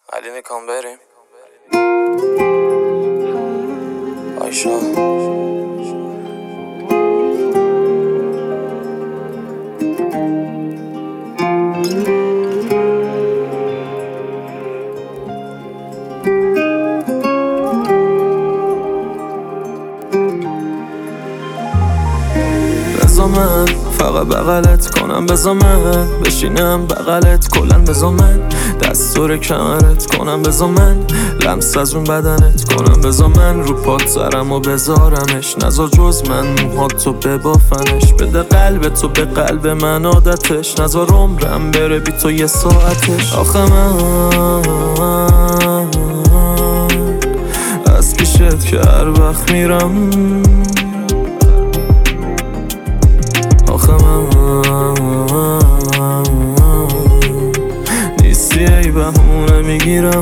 علی میکن بریم آیشا بزا من فقط بغلت کنم، بزا من بشینم بغلت کلن، بزا من دست دور کمرت کنم، بزا من لمس از اون بدنت کنم، بزا من رو پات سرم و بذارمش، نزار جز من موهاتو ببافنش، بده قلب تو به قلب من عادتش، نزار عمرم بره بی تو یه ساعتش. آخه من از پیشت که هر وقت میرم، آخه من نیستی ای بهونه میگیرم،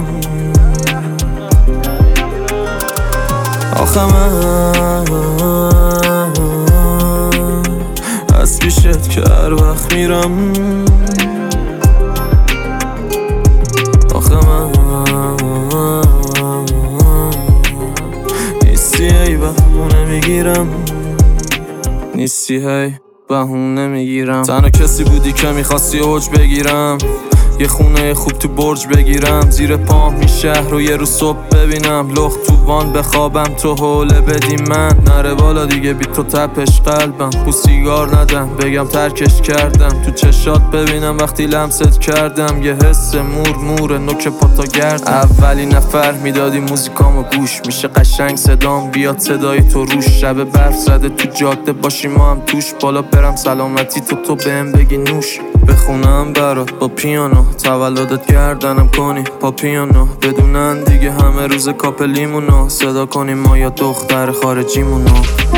آخه من از پیشت که هر وقت میرم، آخه من نیستی ای بهونه میگیرم، نیستی هی بهونه میگیرم. تنها کسی بودی که میخواستی اوج بگیرم، یه خونه خوب تو برج بگیرم، زیر پام این شهر رو یه روز صبح ببینم، لخت تو وان بخوابم تو حوله بدی من، نره بالا دیگه بی تو تپش قلبم، بو سیگار ندم بگم ترکش کردم، تو چشات ببینم وقتی لمست کردم، یه حس مور نوک پاتا گرد، اولی نفر میدادی موزیکامو گوش، میشه قشنگ صدام بیاد صدای تو روش، شب برف زده تو جاده باشی ما هم توش، بالا برم سلامتی تو بهم بگی نوش، بخونم برات با پیانو، تولدت گردنم کنی پا پیانو، بدونن دیگه همه روز کاپلیمونو، صدا کنیم ما یا دختر خارجیمونو.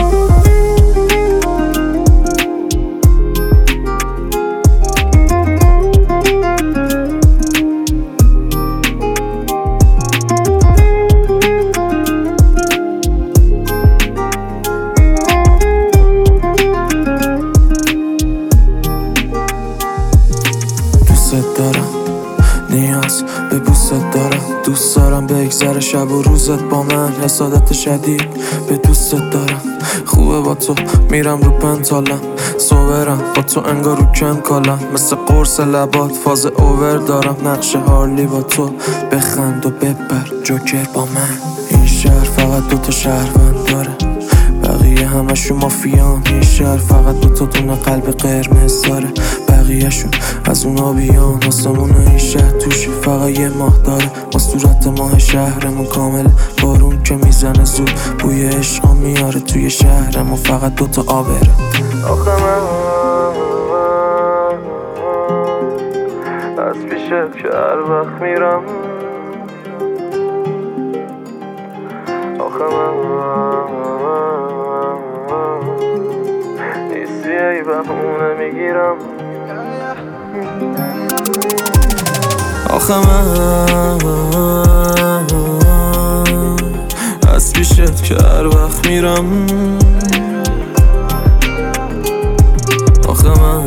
دوست دارم نیاز به بوست دارم، دوست دارم بگذره شب و روزت با من، حسادت شدید به دوستت دارم، خوبه با تو میرم رو پنتالم، صبرم با تو انگار رو کم کالم، مثل قرص لبات فاز اوور دارم، نقش هارلی با تو بخند و ببر جوکر با من، این شهر فقط دوتا شهروند داره، بقیه همشون مافیان، این شهر فقط دوتا دونه قلب قرمز داره، بقیهشون از اون آبیان، آسمون این شهر توش فقط یه ماه داره، ما صورت ماه شهرمون کامل، بارون که میزنه زود بوی عشقا میاره توی شهرمون، فقط دوتا آبره. آخه من از پیشت که هر وقت میرم، آخه من نیستی ای بهونه میگیرم، آخه من از پیشت که هر وقت میرم، آخه من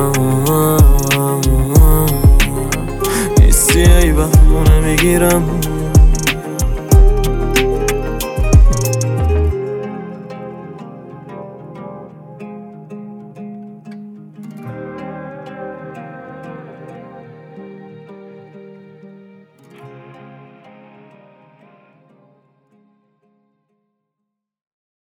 نیستی ای بهونه میگیرم.